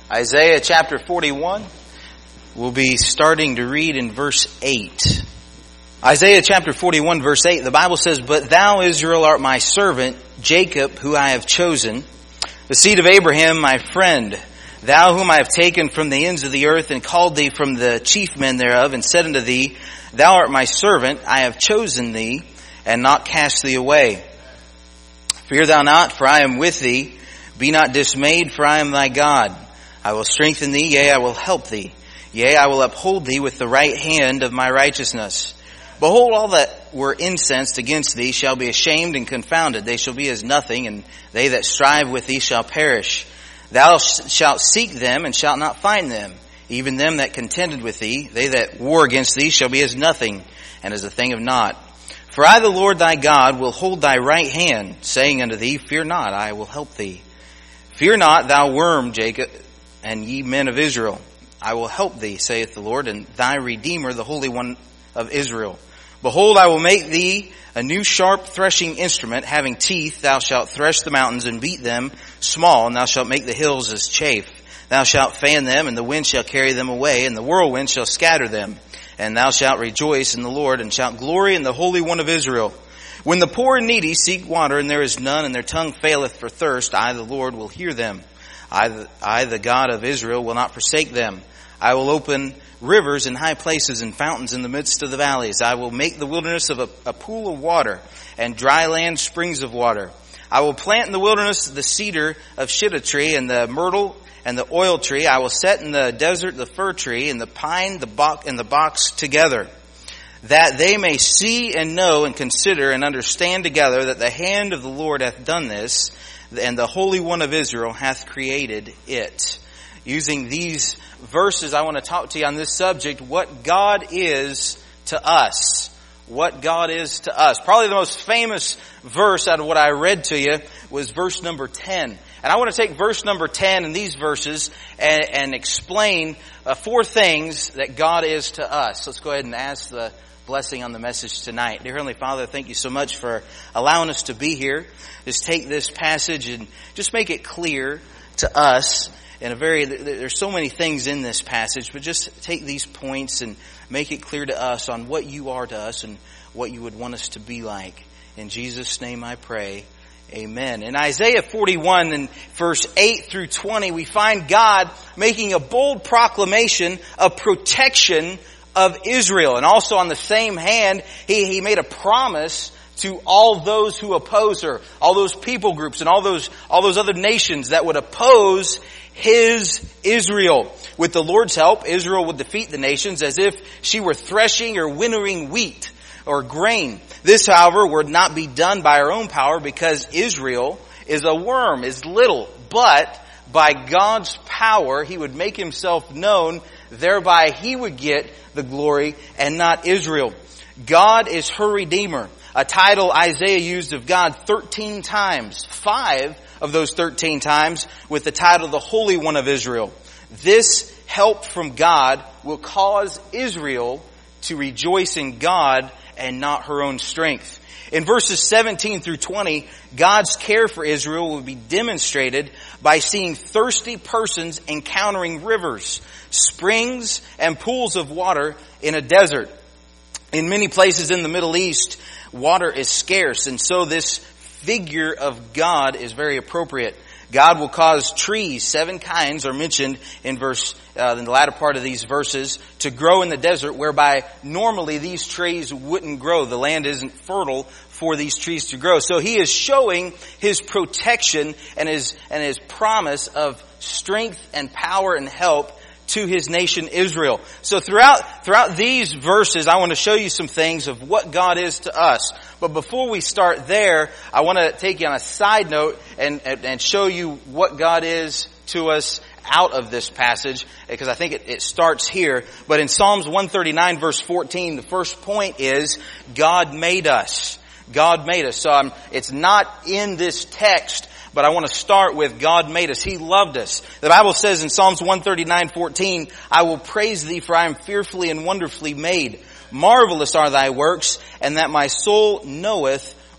Isaiah chapter 41. We'll be starting to read in verse 8. Isaiah chapter 41 verse 8, the Bible says, "But thou, Israel, art my servant, Jacob, who I have chosen, the seed of Abraham, my friend. Thou whom I have taken from the ends of the earth and called thee from the chief men thereof, and said unto thee, Thou art my servant, I have chosen thee, and not cast thee away. Fear thou not, for I am with thee. Be not dismayed, for I am thy God. I will strengthen thee, yea, I will help thee. Yea, I will uphold thee with the right hand of my righteousness. Behold, all that were incensed against thee shall be ashamed and confounded. They shall be as nothing, and they that strive with thee shall perish. Thou shalt seek them, and shalt not find them. Even them that contended with thee, they that war against thee, shall be as nothing, and as a thing of naught. For I, the Lord thy God, will hold thy right hand, saying unto thee, Fear not, I will help thee. Fear not, thou worm, Jacob, and ye men of Israel. I will help thee, saith the Lord, and thy Redeemer, the Holy One of Israel. Behold, I will make thee a new sharp threshing instrument, having teeth. Thou shalt thresh the mountains and beat them small, and thou shalt make the hills as chaff. Thou shalt fan them, and the wind shall carry them away, and the whirlwind shall scatter them. And thou shalt rejoice in the Lord, and shalt glory in the Holy One of Israel. When the poor and needy seek water, and there is none, and their tongue faileth for thirst, I, the Lord, will hear them. I, the God of Israel, will not forsake them. I will open rivers in high places and fountains in the midst of the valleys. I will make the wilderness of a pool of water, and dry land springs of water. I will plant in the wilderness the cedar of shittim tree, and the myrtle and the oil tree. I will set in the desert the fir tree, and the pine, the box together, that they may see and know and consider and understand together that the hand of the Lord hath done this, and the Holy One of Israel hath created it." Using these verses, I want to talk to you on this subject, what God is to us. What God is to us. Probably the most famous verse out of what I read to you was verse number 10. And I want to take verse number 10 in these verses and explain 4 things that God is to us. Let's go ahead and ask the blessing on the message tonight. Dear Heavenly Father, thank you so much for allowing us to be here. Just take this passage and just make it clear to us. There's so many things in this passage, but just take these points and make it clear to us on what you are to us and what you would want us to be like. In Jesus' name I pray. Amen. In Isaiah 41 and verse 8 through 20, we find God making a bold proclamation of protection of Israel. And also on the same hand, he made a promise to all those who oppose her, all those people groups and all those other nations that would oppose his Israel. With the Lord's help, Israel would defeat the nations as if she were threshing or winnowing wheat or grain. This, however, would not be done by her own power, because Israel is a worm, is little. But by God's power, he would make himself known. Thereby he would get the glory and not Israel. God is her Redeemer. A title Isaiah used of God 13 times. 5 of those 13 times with the title the Holy One of Israel. This help from God will cause Israel to rejoice in God and not her own strength. In verses 17 through 20, God's care for Israel will be demonstrated by seeing thirsty persons encountering rivers, springs, and pools of water in a desert. In many places in the Middle East, water is scarce, and so this figure of God is very appropriate. God will cause trees, 7 kinds are mentioned in the latter part of these verses, to grow in the desert, whereby normally these trees wouldn't grow. The land isn't fertile for these trees to grow. So he is showing his protection and his promise of strength and power and help to his nation Israel. So throughout these verses, I want to show you some things of what God is to us. But before we start there, I want to take you on a side note and show you what God is to us out of this passage, because I think it starts here. But in Psalms 139 verse 14, the first point is God made us. God made us. So it's not in this text, but I want to start with God made us. He loved us. The Bible says in Psalms 139:14, I will praise thee, for I am fearfully and wonderfully made. Marvelous are thy works, and that my soul knoweth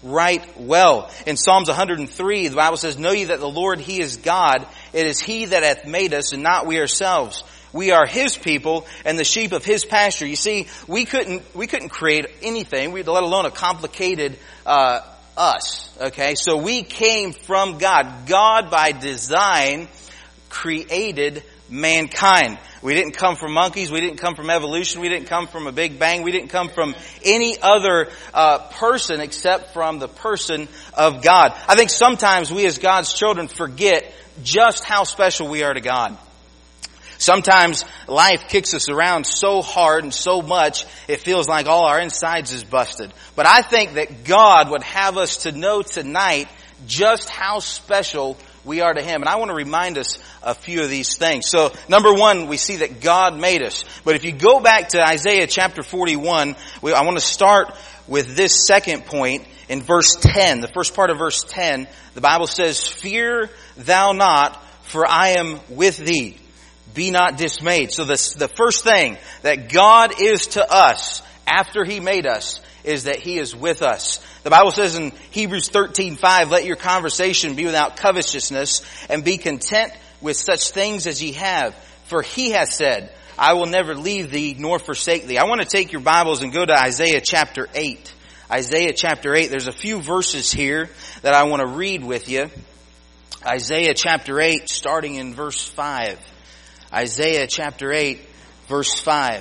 right well. In Psalms 103, the Bible says, know ye that the Lord, He is God. It is He that hath made us and not we ourselves. We are His people and the sheep of His pasture. You see, we couldn't create anything, let alone a complicated us. Okay, so we came from God. God, by design, created mankind. We didn't come from monkeys. We didn't come from evolution. We didn't come from a big bang. We didn't come from any other person except from the person of God. I think sometimes we as God's children forget just how special we are to God. Sometimes life kicks us around so hard and so much, it feels like all our insides is busted. But I think that God would have us to know tonight just how special we are to Him. And I want to remind us a few of these things. So, number one, we see that God made us. But if you go back to Isaiah chapter 41, I want to start with this second point in verse 10. The first part of verse 10, the Bible says, fear thou not, for I am with thee. Be not dismayed. So the first thing that God is to us after He made us is that He is with us. The Bible says in Hebrews 13:5, let your conversation be without covetousness, and be content with such things as ye have. For He hath said, I will never leave thee nor forsake thee. I want to take your Bibles and go to Isaiah chapter 8. Isaiah chapter 8. There's a few verses here that I want to read with you. Isaiah chapter 8, starting in verse 5. Isaiah chapter 8, verse 5.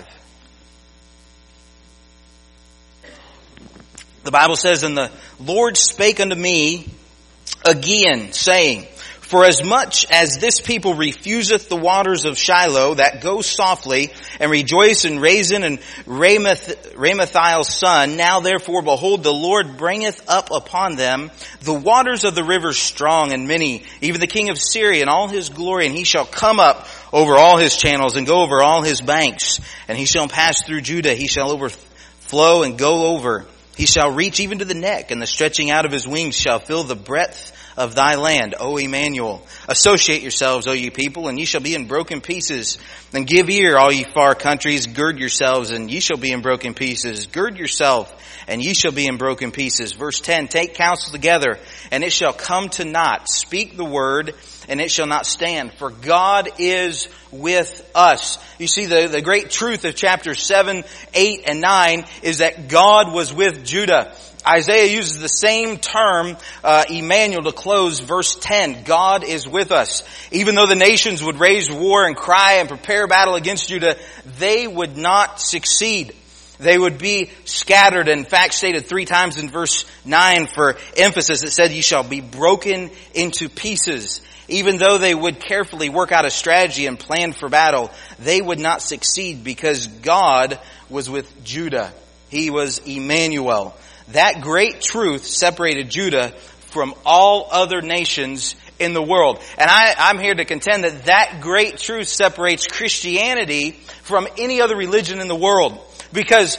The Bible says, and the Lord spake unto me again, saying, for as much as this people refuseth the waters of Shiloh, that go softly, and rejoice in Rezin and Ramathiel's son, now therefore, behold, the Lord bringeth up upon them the waters of the rivers strong and many, even the king of Syria and all his glory, and he shall come up over all his channels and go over all his banks, and he shall pass through Judah, he shall overflow and go over. He shall reach even to the neck, and the stretching out of his wings shall fill the breadth of thy land, O Emmanuel. Associate yourselves, O ye people, and ye shall be in broken pieces. And give ear, all ye far countries, gird yourselves, and ye shall be in broken pieces. Gird yourself, and ye shall be in broken pieces. Verse 10, take counsel together, and it shall come to naught. Speak the word, and it shall not stand. For God is with us. You see, the great truth of chapters 7, 8, and 9 is that God was with Judah. Isaiah uses the same term, Emmanuel, to close verse 10. God is with us. Even though the nations would raise war and cry and prepare battle against Judah, they would not succeed. They would be scattered. In fact, stated 3 times in verse 9 for emphasis, it said, "You shall be broken into pieces." Even though they would carefully work out a strategy and plan for battle, they would not succeed because God was with Judah. He was Emmanuel. That great truth separated Judah from all other nations in the world. And I'm here to contend that great truth separates Christianity from any other religion in the world. Because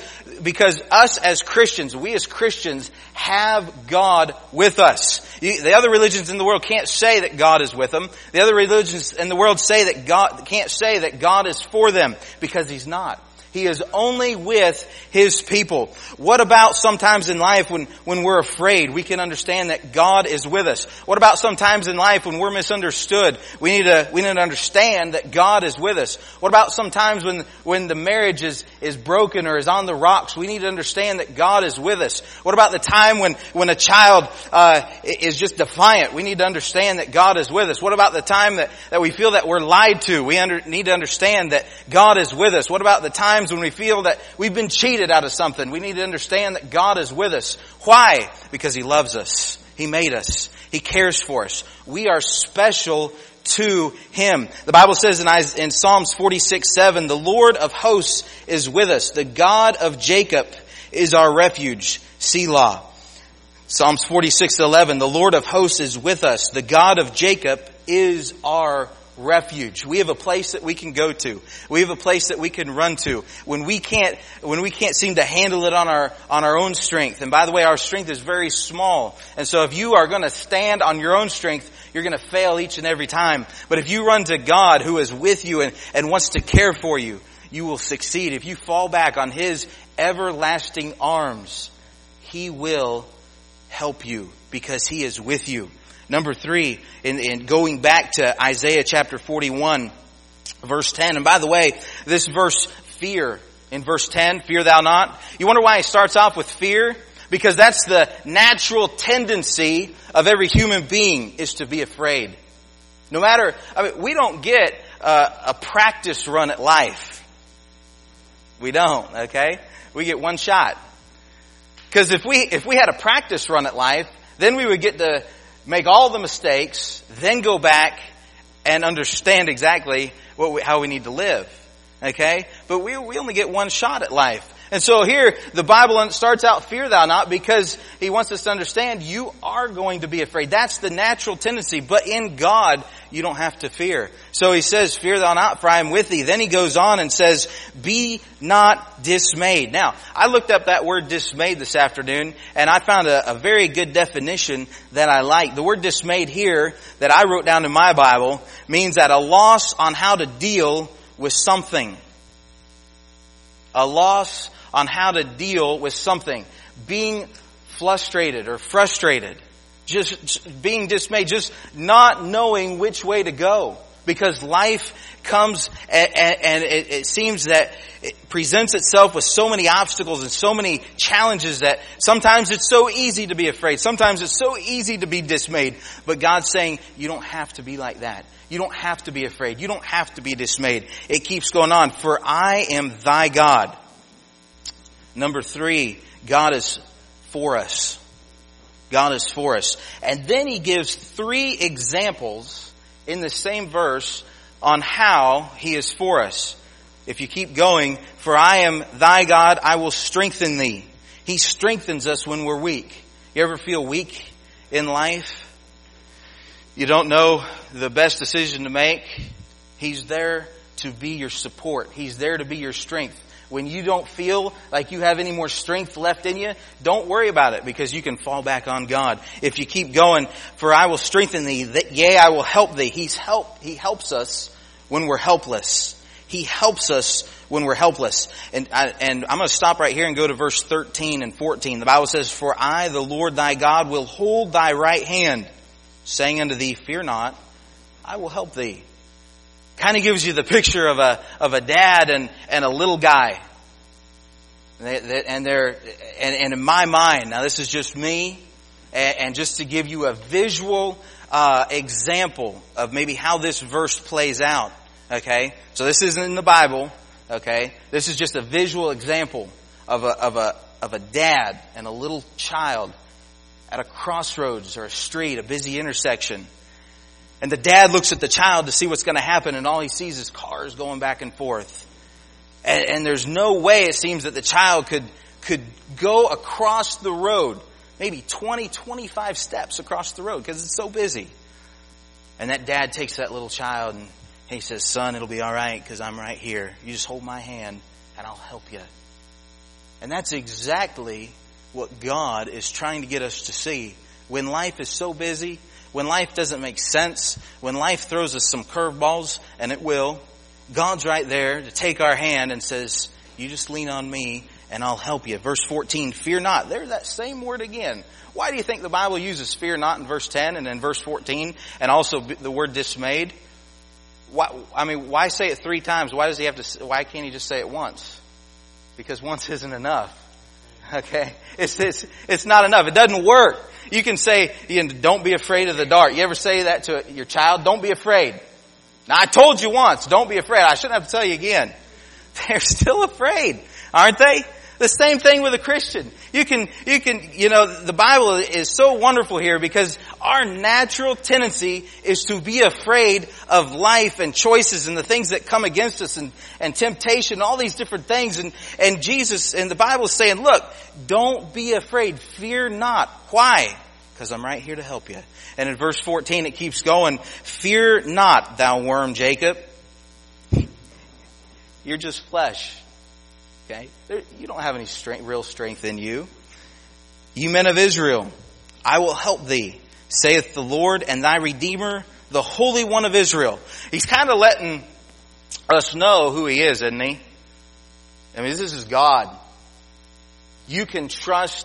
us as Christians, we as Christians have God with us. The other religions in the world can't say that God is with them. The other religions in the world can't say that God is for them because He's not. He is only with His people. What about sometimes in life when we're afraid? We can understand that God is with us. What about sometimes in life when we're misunderstood? We need to understand that God is with us. What about sometimes when the marriage is broken or is on the rocks? We need to understand that God is with us. What about the time when a child is just defiant? We need to understand that God is with us. What about the time that we feel that we're lied to? We need to understand that God is with us. What about the times when we feel that we've been cheated out of something? We need to understand that God is with us. Why? Because He loves us. He made us. He cares for us. We are special to Him. The Bible says in Psalms 46:7, the Lord of hosts is with us. The God of Jacob is our refuge. Selah. Psalms 46:11, the Lord of hosts is with us. The God of Jacob is our refuge. We have a place that we can go to. We have a place that we can run to when we can't seem to handle it on our own strength. And by the way, our strength is very small. And so if you are going to stand on your own strength, you're going to fail each and every time. But if you run to God who is with you and wants to care for you, you will succeed. If you fall back on His everlasting arms, He will help you because He is with you. Number 3, in going back to Isaiah chapter 41, verse 10. And by the way, this verse, fear, in verse 10, fear thou not. You wonder why it starts off with fear? Because that's the natural tendency of every human being, is to be afraid. No matter, we don't get a practice run at life. We don't, okay? We get one shot. Because if we had a practice run at life, then we would get to make all the mistakes, then go back and understand exactly how we need to live. Okay? But we only get one shot at life. And so here, the Bible starts out, fear thou not, because He wants us to understand you are going to be afraid. That's the natural tendency. But in God, you don't have to fear. So He says, fear thou not, for I am with thee. Then He goes on and says, be not dismayed. Now, I looked up that word dismayed this afternoon, and I found a very good definition that I like. The word dismayed here, that I wrote down in my Bible, means at a loss on how to deal with something. A loss on how to deal with something. Being frustrated or frustrated. Just being dismayed. Just not knowing which way to go. Because life comes and it seems that it presents itself with so many obstacles and so many challenges that sometimes it's so easy to be afraid. Sometimes it's so easy to be dismayed. But God's saying, you don't have to be like that. You don't have to be afraid. You don't have to be dismayed. It keeps going on. For I am thy God. Number 3, God is for us. God is for us. And then He gives 3 examples in the same verse on how He is for us. If you keep going, for I am thy God, I will strengthen thee. He strengthens us when we're weak. You ever feel weak in life? You don't know the best decision to make? He's there to be your support. He's there to be your strength. When you don't feel like you have any more strength left in you, don't worry about it, because you can fall back on God. If you keep going, for I will strengthen thee, yea, I will help thee. He helps us when we're helpless. He helps us when we're helpless. And I'm going to stop right here and go to verse 13 and 14. The Bible says, for I, the Lord thy God, will hold thy right hand, saying unto thee, fear not, I will help thee. Kind of gives you the picture of a dad and a little guy. And in my mind, now this is just me, and just to give you a visual example of maybe how this verse plays out. Okay, so this isn't in the Bible. Okay, this is just a visual example of a dad and a little child at a crossroads or a street, a busy intersection. And the dad looks at the child to see what's going to happen, and all he sees is cars going back and forth. And there's no way, it seems, that the child could go across the road, maybe 20, 25 steps across the road, because it's so busy. And that dad takes that little child and he says, son, it'll be all right, because I'm right here. You just hold my hand and I'll help you. And that's exactly what God is trying to get us to see. When life is so busy, when life doesn't make sense, when life throws us some curveballs, and it will, God's right there to take our hand and says, you just lean on me and I'll help you. Verse 14, fear not. There's that same word again. Why do you think the Bible uses fear not in verse 10 and in verse 14, and also the word dismayed? Why say it 3 times? Why can't He just say it once? Because once isn't enough. Okay? It's not enough. It doesn't work. You can say, don't be afraid of the dark. You ever say that to your child? Don't be afraid. Now, I told you once, don't be afraid. I shouldn't have to tell you again. They're still afraid, aren't they? The same thing with a Christian. The Bible is so wonderful here, because our natural tendency is to be afraid of life and choices and the things that come against us and temptation, all these different things. And Jesus and the Bible is saying, look, don't be afraid. Fear not. Why? Because I'm right here to help you. And in verse 14 it keeps going. Fear not, thou worm Jacob. You're just flesh. Okay? You don't have any real strength in you. You men of Israel, I will help thee, saith the Lord, and thy Redeemer, the Holy One of Israel. He's kind of letting us know who He is, isn't He? This is God. You can trust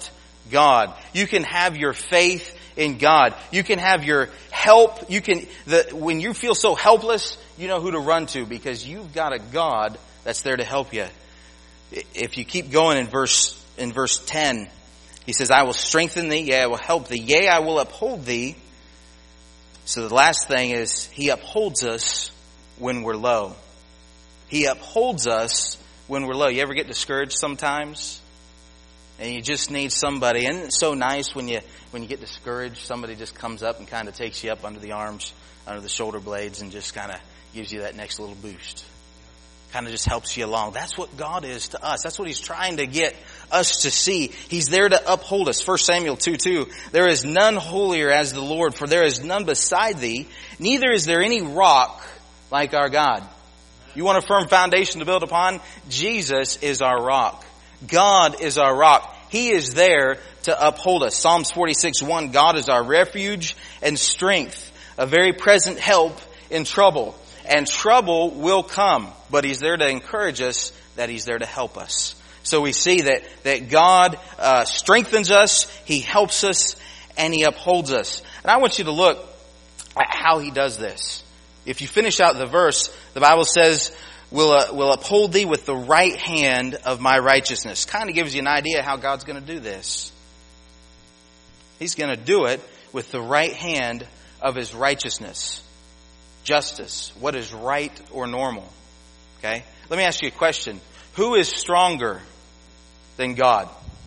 God. You can have your faith in God. You can have your help. When you feel so helpless, you know who to run to because you've got a God that's there to help you. If you keep going in verse 10, he says, I will strengthen thee, yea, I will help thee, yea, I will uphold thee. So the last thing is, he upholds us when we're low. He upholds us when we're low. You ever get discouraged sometimes? And you just need somebody. And it's so nice when you get discouraged, somebody just comes up and kind of takes you up under the arms, under the shoulder blades, and just kind of gives you that next little boost. Kind of just helps you along. That's what God is to us. That's what He's trying to get us to see. He's there to uphold us. 1 Samuel 2:2. There is none holier as the Lord, for there is none beside thee. Neither is there any rock like our God. You want a firm foundation to build upon? Jesus is our rock. God is our rock. He is there to uphold us. Psalms 46:1. God is our refuge and strength, a very present help in trouble. And trouble will come, but He's there to encourage us, that He's there to help us. So we see that God strengthens us, He helps us, and He upholds us. And I want you to look at how He does this. If you finish out the verse, the Bible says, will uphold thee with the right hand of my righteousness. Kind of gives you an idea how God's going to do this. He's going to do it with the right hand of His righteousness. Justice. What is right or normal? Okay? Let me ask you a question. Who is stronger than God?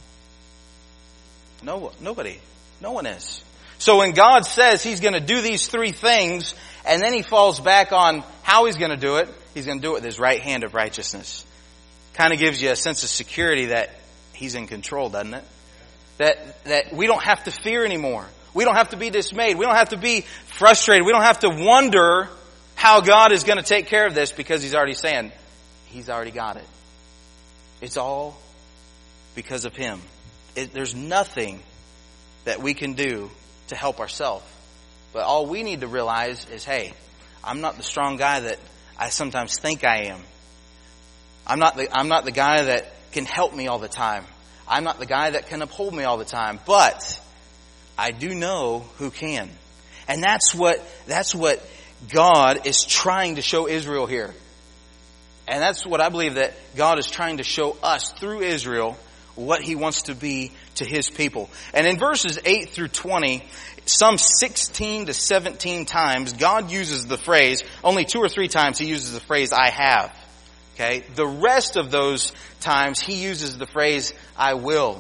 Nobody. No one is. So when God says He's going to do these three things, and then He falls back on how He's going to do it, He's going to do it with His right hand of righteousness. Kind of gives you a sense of security that He's in control, doesn't it? That we don't have to fear anymore. We don't have to be dismayed. We don't have to be frustrated. We don't have to wonder how God is going to take care of this because He's already saying He's already got it. It's all because of Him. There's nothing that we can do to help ourselves. But all we need to realize is, hey, I'm not the strong guy that I sometimes think I am. I'm not the guy that can help me all the time. I'm not the guy that can uphold me all the time. But I do know who can. And that's what God is trying to show Israel here. And that's what I believe that God is trying to show us through Israel, what He wants to be to His people. And in verses 8 through 20, some 16 to 17 times, God uses the phrase, only 2 or 3 times He uses the phrase, I have. Okay? The rest of those times He uses the phrase, I will.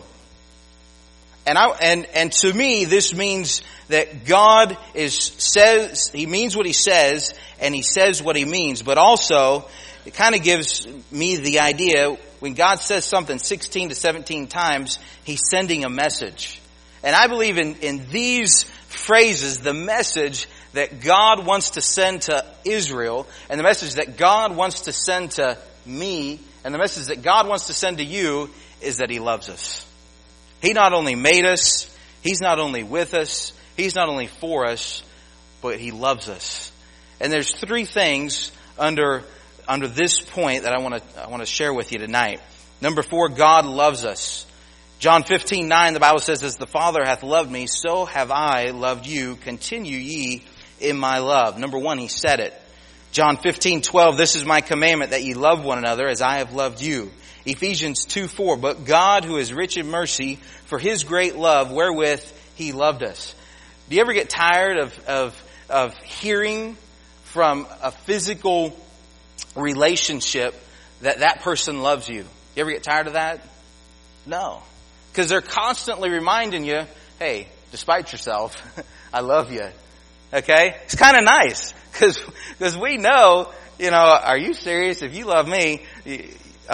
And to me, this means that God says, He means what He says, and He says what He means. But also, it kind of gives me the idea, when God says something 16 to 17 times, He's sending a message. And I believe in these phrases, the message that God wants to send to Israel, and the message that God wants to send to me, and the message that God wants to send to you, is that He loves us. He not only made us, He's not only with us, He's not only for us, but He loves us. And there's 3 things under this point that I want to share with you tonight. Number 4, God loves us. John 15:9, the Bible says, as the Father hath loved me, so have I loved you. Continue ye in my love. Number 1, He said it. John 15:12, this is my commandment, that ye love one another as I have loved you. Ephesians 2:4, but God, who is rich in mercy, for His great love wherewith He loved us. Do you ever get tired of hearing from a physical relationship that person loves you? You ever get tired of that? No. Because they're constantly reminding you, hey, despite yourself, I love you. Okay? It's kind of nice. Because we know, are you serious? If you love me, you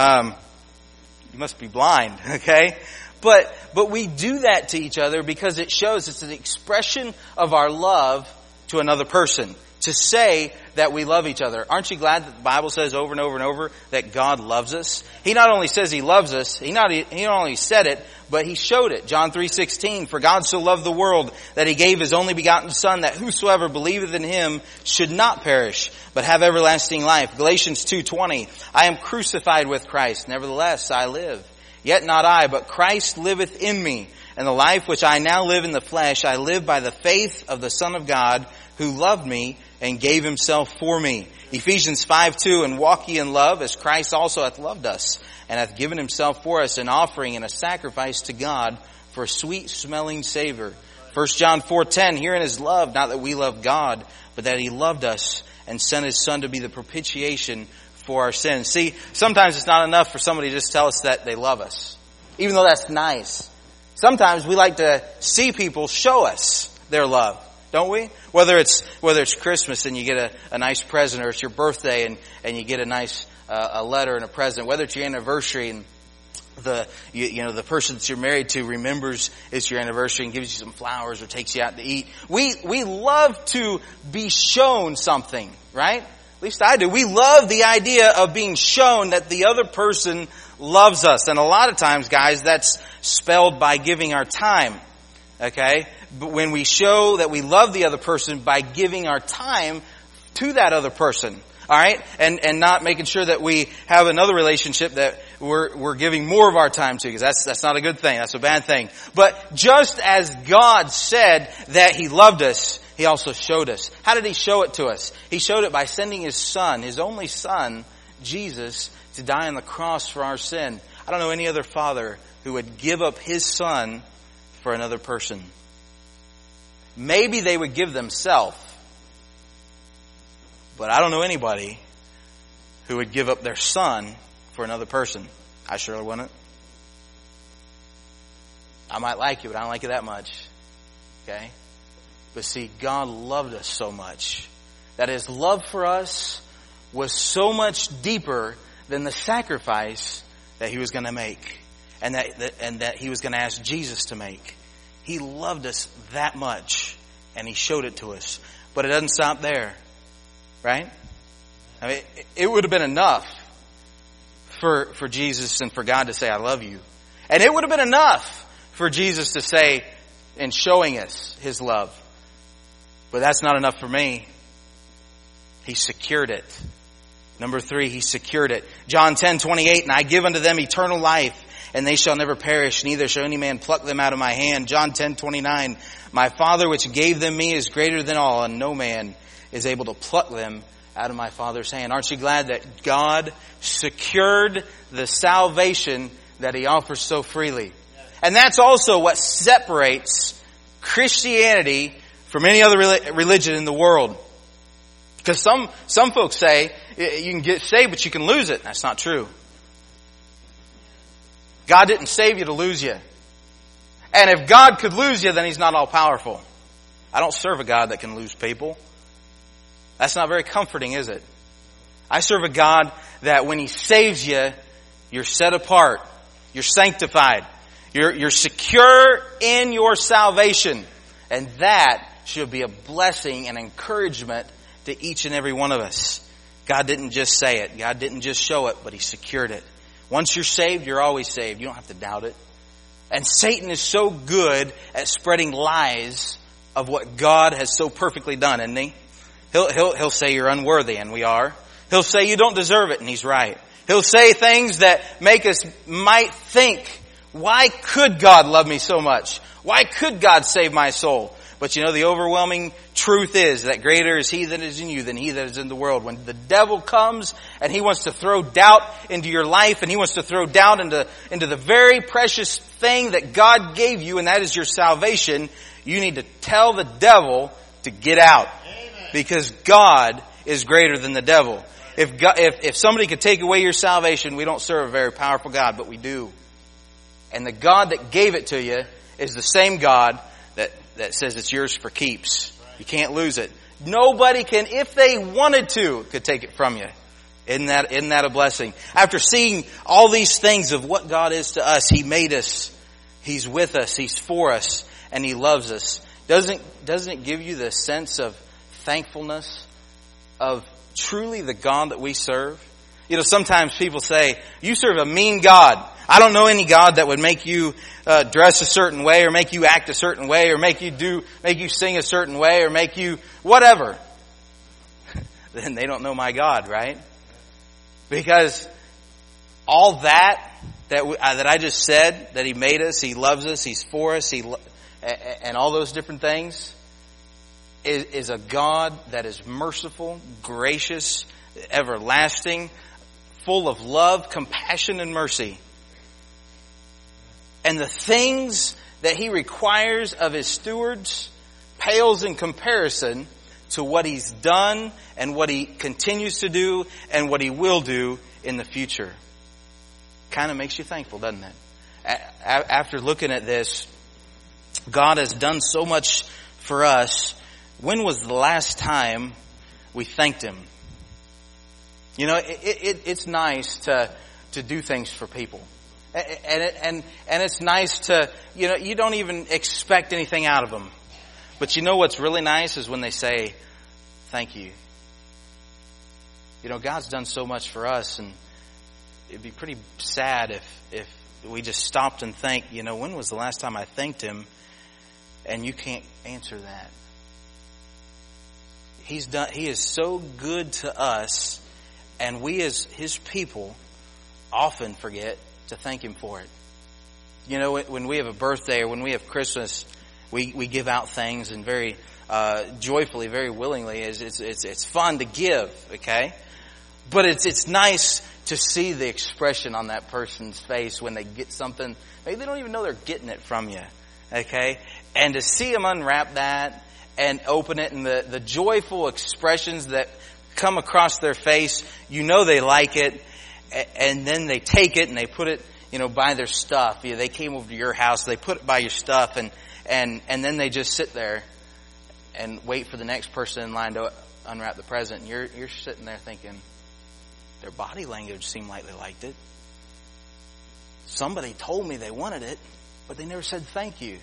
must be blind, okay? But we do that to each other because it shows it's an expression of our love to another person. To say that we love each other. Aren't you glad that the Bible says over and over and over that God loves us? He not only says He loves us, He not only said it, but He showed it. John 3:16, for God so loved the world that He gave His only begotten Son, that whosoever believeth in Him should not perish, but have everlasting life. Galatians 2:20, I am crucified with Christ, nevertheless I live. Yet not I, but Christ liveth in me. And the life which I now live in the flesh, I live by the faith of the Son of God, who loved me and gave himself for me. Ephesians 5:2, and walk ye in love, as Christ also hath loved us, and hath given himself for us, an offering and a sacrifice to God for a sweet-smelling savor. 1 John 4:10, herein is love, not that we love God, but that he loved us and sent his Son to be the propitiation for our sins. See, sometimes it's not enough for somebody to just tell us that they love us, even though that's nice. Sometimes we like to see people show us their love, don't we? Whether it's Christmas and you get a nice present, or it's your birthday and you get a nice a letter and a present. Whether it's your anniversary and the person that you're married to remembers it's your anniversary and gives you some flowers or takes you out to eat. We love to be shown something, right? At least I do. We love the idea of being shown that the other person loves us. And a lot of times, guys, that's spelled by giving our time. Okay? But when we show that we love the other person by giving our time to that other person. Alright? And not making sure that we have another relationship that we're giving more of our time to, because that's not a good thing. That's a bad thing. But just as God said that he loved us, he also showed us. How did he show it to us? He showed it by sending his Son, his only Son, Jesus, to die on the cross for our sin. I don't know any other father who would give up his Son for another person. Maybe they would give themselves, but I don't know anybody who would give up their Son for another person. I surely wouldn't. I might like you, but I don't like you that much. Okay? But see, God loved us so much that his love for us was so much deeper than the sacrifice that he was going to make and that he was going to ask Jesus to make. He loved us that much, and he showed it to us. But it doesn't stop there, right? I mean, it would have been enough for Jesus and for God to say, I love you. And it would have been enough for Jesus to say, in showing us his love. But that's not enough for me. He secured it. Number 3, he secured it. John 10:28, and I give unto them eternal life, and they shall never perish, neither shall any man pluck them out of my hand. John 10:29, my Father which gave them me is greater than all, and no man is able to pluck them out of my Father's hand. Aren't you glad that God secured the salvation that he offers so freely? And that's also what separates Christianity from any other religion in the world. Because some folks say you can get saved but you can lose it. That's not true. God didn't save you to lose you. And if God could lose you, then he's not all powerful. I don't serve a God that can lose people. That's not very comforting, is it? I serve a God that when he saves you, you're set apart. You're sanctified. You're secure in your salvation. And that should be a blessing and encouragement to each and every one of us. God didn't just say it. God didn't just show it, but he secured it. Once you're saved, you're always saved. You don't have to doubt it. And Satan is so good at spreading lies of what God has so perfectly done, isn't he? He'll say you're unworthy, and we are. He'll say you don't deserve it, and he's right. He'll say things that make us might think, why could God love me so much? Why could God save my soul? But you know, the overwhelming truth is that greater is he that is in you than he that is in the world. When the devil comes and he wants to throw doubt into your life, and he wants to throw doubt into the very precious thing that God gave you, and that is your salvation, you need to tell the devil to get out. Amen. Because God is greater than the devil. If somebody could take away your salvation, we don't serve a very powerful God, but we do. And the God that gave it to you is the same God that says it's yours for keeps. You can't lose it. Nobody can, if they wanted to, could take it from you. Isn't that a blessing? After seeing all these things of what God is to us, he made us, he's with us, he's for us, and he loves us. Doesn't it give you the sense of thankfulness of truly the God that we serve? You know, sometimes people say, you serve a mean God. I don't know any God that would make you dress a certain way, or make you act a certain way, or make you sing a certain way, or make you whatever. Then they don't know my God, right? Because all that that I just said, that He made us, He loves us, He's for us, and all those different things, is a God that is merciful, gracious, everlasting, full of love, compassion, and mercy. And the things that He requires of His stewards pales in comparison to what He's done and what He continues to do and what He will do in the future. Kind of makes you thankful, doesn't it? After looking at this, God has done so much for us. When was the last time we thanked Him? You know, it's nice to do things for people. And it's nice to, you know, you don't even expect anything out of them. But you know what's really nice is when they say, thank you. You know, God's done so much for us, and it'd be pretty sad if we just stopped and think, you know, when was the last time I thanked Him? And you can't answer that. He is so good to us, and we as His people often forget to thank Him for it. You know, when we have a birthday or when we have Christmas, we give out things, and very joyfully, very willingly. It's fun to give, okay? But it's nice to see the expression on that person's face when they get something. Maybe they don't even know they're getting it from you, okay? And to see them unwrap that and open it, and the joyful expressions that come across their face, you know they like it, and then they take it and they put it, you know, by their stuff. You know, they came over to your house, they put it by your stuff, and then they just sit there and wait for the next person in line to unwrap the present. And you're sitting there thinking, their body language seemed like they liked it. Somebody told me they wanted it, but they never said thank you.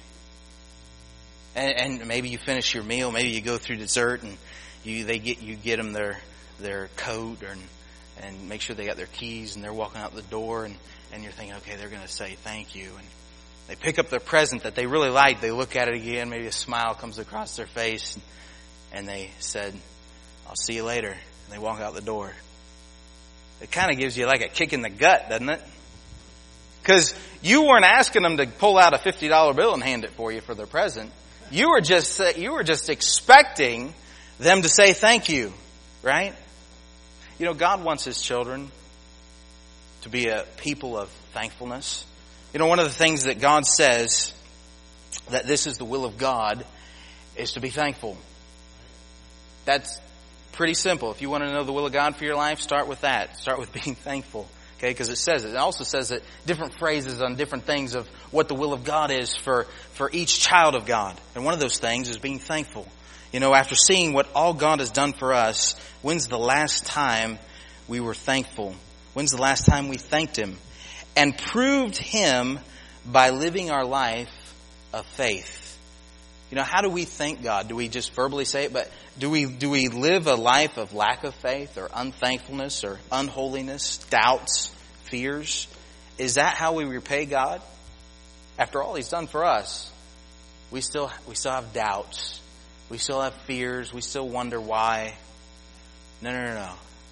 And maybe you finish your meal, maybe you go through dessert, and you get them their coat, and make sure they got their keys, and they're walking out the door, and you're thinking, okay, they're going to say thank you. And they pick up their present that they really like. They look at it again. Maybe a smile comes across their face, and they said, I'll see you later. And they walk out the door. It kind of gives you like a kick in the gut, doesn't it? Because you weren't asking them to pull out a $50 bill and hand it for you for their present. You were just expecting them to say thank you, right? You know, God wants His children to be a people of thankfulness. You know, one of the things that God says, that this is the will of God, is to be thankful. That's pretty simple. If you want to know the will of God for your life, start with that. Start with being thankful. Okay, because it says it. It also says that different phrases on different things of what the will of God is for each child of God. And one of those things is being thankful. You know, after seeing what all God has done for us, when's the last time we were thankful? When's the last time we thanked Him? And proved Him by living our life of faith. You know, how do we thank God? Do we just verbally say it? But do we live a life of lack of faith or unthankfulness or unholiness, doubts, fears? Is that how we repay God? After all He's done for us, we still have doubts. We still have fears. We still wonder why. No.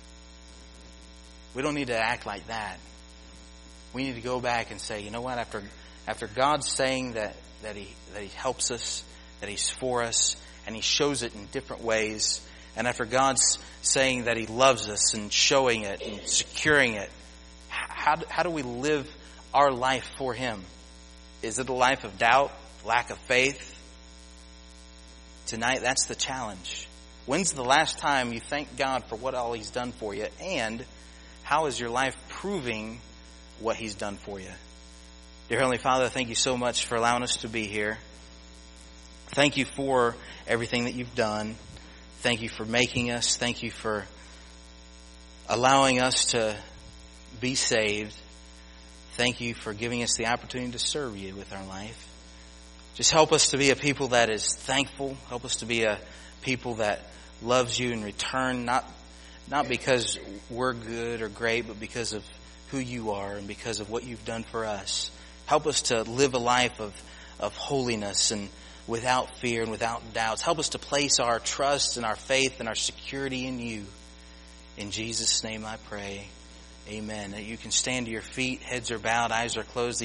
We don't need to act like that. We need to go back and say, you know what? After God's saying that He helps us, that He's for us, and He shows it in different ways, and after God's saying that He loves us and showing it and securing it, how do we live our life for Him? Is it a life of doubt, lack of faith? Tonight, that's the challenge. When's the last time you thanked God for what all He's done for you? And how is your life proving what He's done for you? Dear Heavenly Father, thank you so much for allowing us to be here. Thank you for everything that You've done. Thank you for making us. Thank you for allowing us to be saved. Thank you for giving us the opportunity to serve You with our life. Just help us to be a people that is thankful. Help us to be a people that loves You in return, not because we're good or great, but because of who You are and because of what You've done for us. Help us to live a life of holiness and without fear and without doubts. Help us to place our trust and our faith and our security in You. In Jesus' name I pray. Amen. That you can stand to your feet, heads are bowed, eyes are closed.